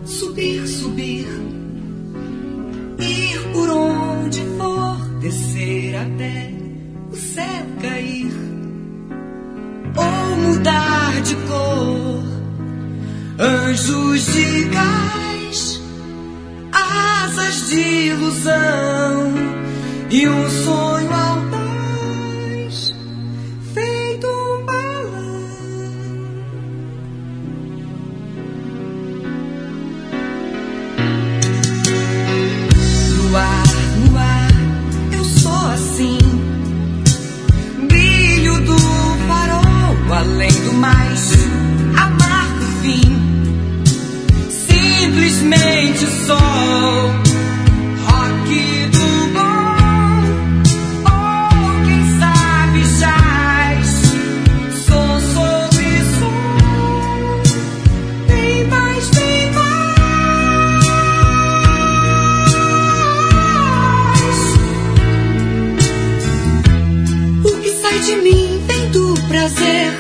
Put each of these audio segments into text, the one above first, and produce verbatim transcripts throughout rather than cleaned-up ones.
Subir, subir, ir por onde for, descer até o céu cair, ou mudar de cor. Anjos de gás, asas de ilusão e um sonho audaz, feito um balão. No ar, no ar, eu sou assim, brilho do farol, além do mais, amargo fim, simplesmente o sol, rock do bom, ou quem sabe jazz, som sobre som, bem mais, bem mais. O que sai de mim vem do prazer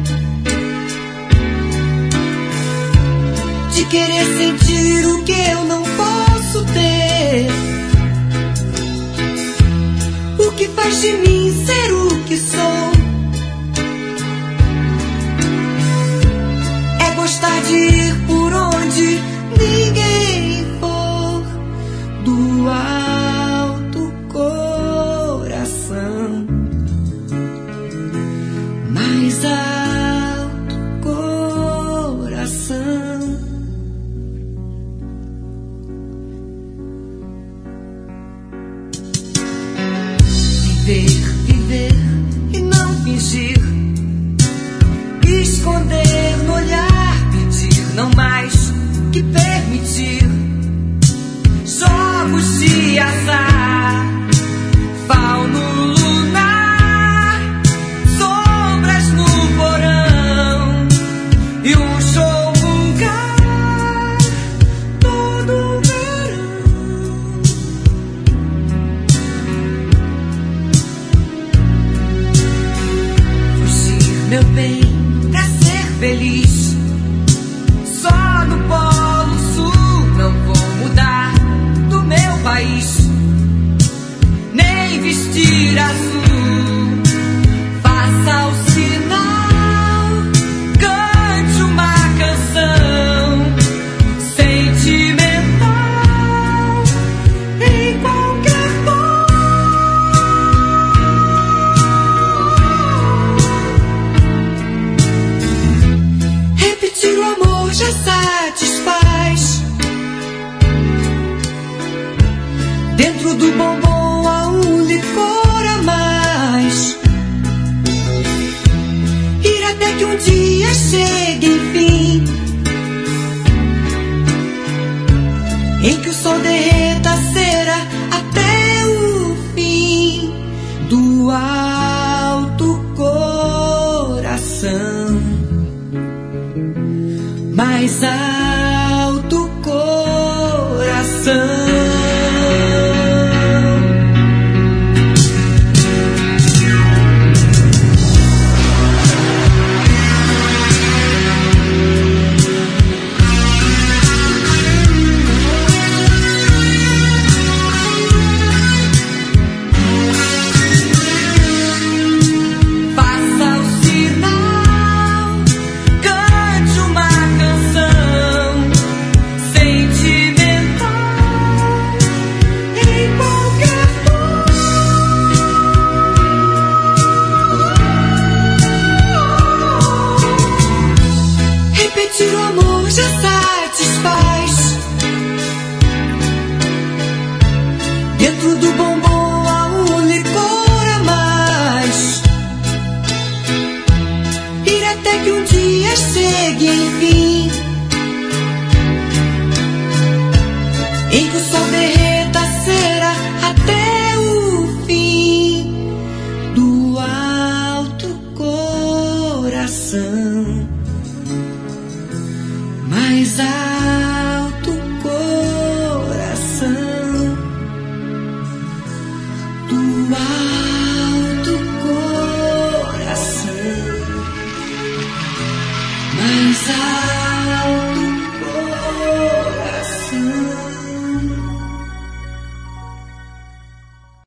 de querer sentir o que eu não posso ter. O que faz de mim ser o que sou é gostar de ir por onde ninguém for, do alto coração, mais alto coração. Viver, viver e não fingir, esconder no olhar, pedir não mais que permitir. Jogos de azar, fauno lunar, sombras no porão e um show vulgar todo verão. Meu bem, pra ser feliz, só no Polo Sul, não vou mudar do meu país, nem vestir azul. Faça o sinal, cante uma canção sentimental em qualquer tom. Repetir o amor já satisfaz. Dentro do bombom há um licor a mais. Ir até que um dia chegue, enfim, em que o sol derreta a cera até o fim, do alto coração, mais alto coração. Faça o sinal, cante uma canção sentimental em qualquer tom. Repetir o amor já satisfaz. Dentro do bombom há um licor a mais. Ir até que um dia chegue, enfim, em que o sol derreta a cera até o fim, do alto coração, mais alto coração, do alto